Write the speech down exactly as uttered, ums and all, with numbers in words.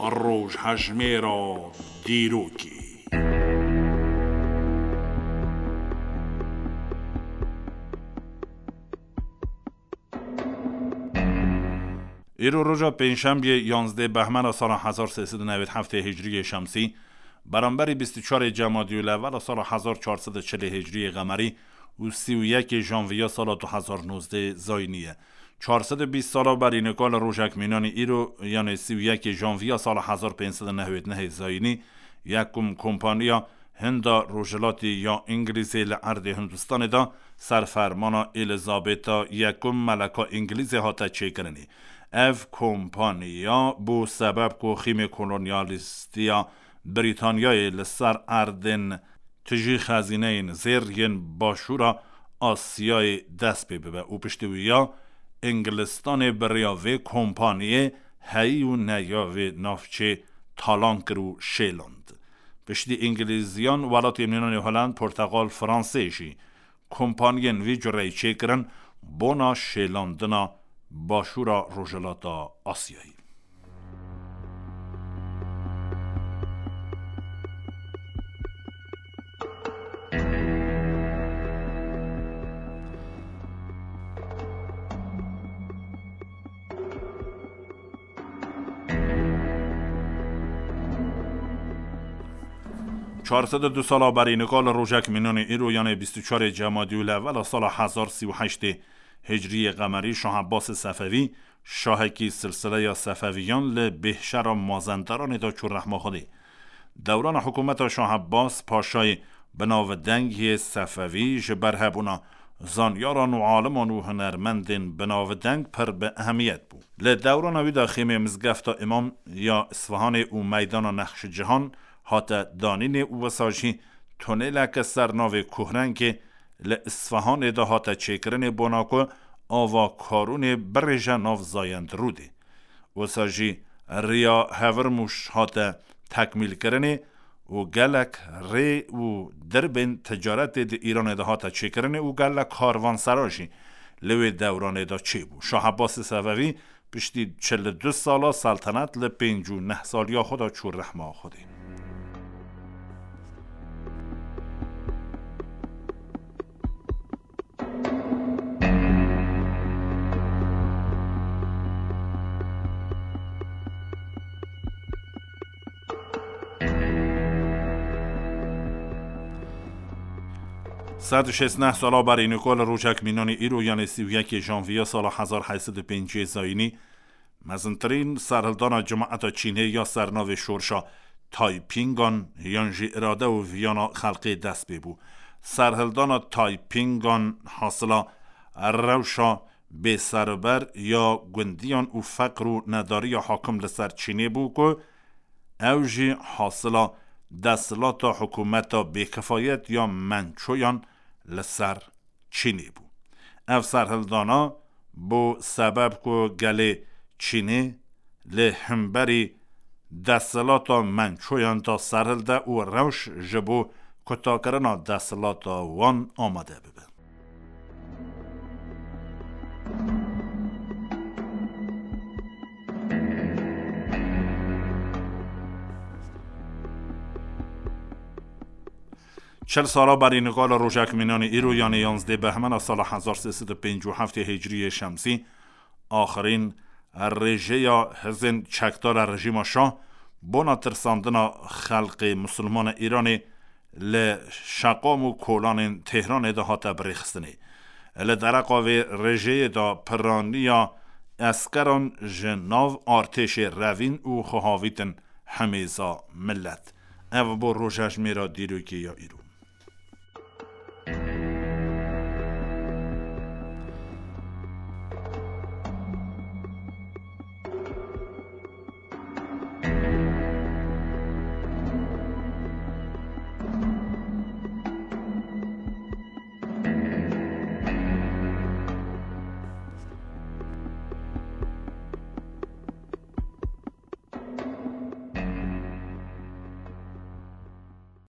روش هجمه را دیروکی. ایرو روژا پنجشنبه یازده بهمن سال هزار و سیصد و نود و هفت هجری شمسی برابر بیست و چهار جمادی الاول سال هزار و چهارصد و چهل هجری قمری و سی و یک ژانویه سال دو هزار و نوزده زاینیه. چهارصد و بیست سال بر اینکال روژکمینان ایرو یعنی سی و یک ژانویه سال هزار و پانصد و نود و نه زاینی یکم کمپانیا هندا روژلاتی یا انگلیسی لعرد هندوستان دا سرفرمانا الیزابتا یکم ملکا انگلیسی هاتا چه کرنی. اف کمپانیا بو سبب کو خیم کولونیالیستیا بریتانیای لسر اردن تجی خزینه زیرین باشورا آسیای دست ببه و پشتویا انگلستان بریاوه کمپانیه هی و نیاوه نافچه تالان کرو شیلند. پشتی انگلیزیان ولات یمنان هلند پرتغال فرانسیشی کمپانیین وی جرعی چه کرن بونا شیلندنا باشورا روژلاتا آسیایی. چهارصد و دو سال بر اینکال روژکمینان ایرو یعنی بیست و چهار جمادی الاول سال هزار و سی و هشت هجری قمری شاه عباس صفوی شاهکی سلسله یا صفویان لبهشر مازندران دا چون رحمه خودی. دوران حکومت شاه عباس پاشای بناو دنگی صفوی جبر هبونا زانیاران و عالمان و هنرمندین بناو دنگ پر به اهمیت بود. لدوران اوی دا خیمه مزگفت امام یا اصفهان و میدان نقش جهان هاتا دانین او وساجی تونل که سرناو کوهرنگ لإصفهان دا هاتا چکرن بناکو آوا کارون برژ ناو زایند روده. وساجی ریا هورموش هاتا تکمیل کرنه و گلک ری و دربن تجارت دا ایران دا هاتا چکرنه و گلک کاروان سراشی لوی دوران دا چه بو. شاه عباس صفوی پشتی چل و دو سالا سلطنت لپنجو نه سالیا خدا چور رحمه خودی. صد و شصت و نه سالا بر اینکال روژکمینان ایرو یعنی سی و یک ژانویه سال هزار و هشتصد و پنج زاینی مزنترین سرهلدان جماعت چینه یا سرناو شورشا تایپینگان یانجی اراده و ویانا خلقی دست ببو. سرهلدان تایپینگان حاصلا روشا به سربر یا گندیان و فقر و نداری حاکم لسر چینه بو که اوجی حاصلا دستلات حکومت بیکفایت یا منچویان لسر چینی بو. اف سرهلدانا بو سبب کو گله چینی لحنبری دستلات منچویان تا سرهلده و روش جبو کتاکرنا دستلات وان آمده ببه. چل سالا بر اینقال روژکمینان ایرو یعنی یازده بهمن سال هزار و سیصد و پنجاه و هفت هجری شمسی آخرین رژه یا هزین چکدار رژیم شاه بنا ترساندن خلق مسلمان ایرانی لشقام و کولان تهران ده هاتا برخستنی لدرقاوی رژه دا پرانیا اسکران جناو آرتش روین و خواهاویتن همیزا ملت او با روژش میرا دیروکی یا ایرو.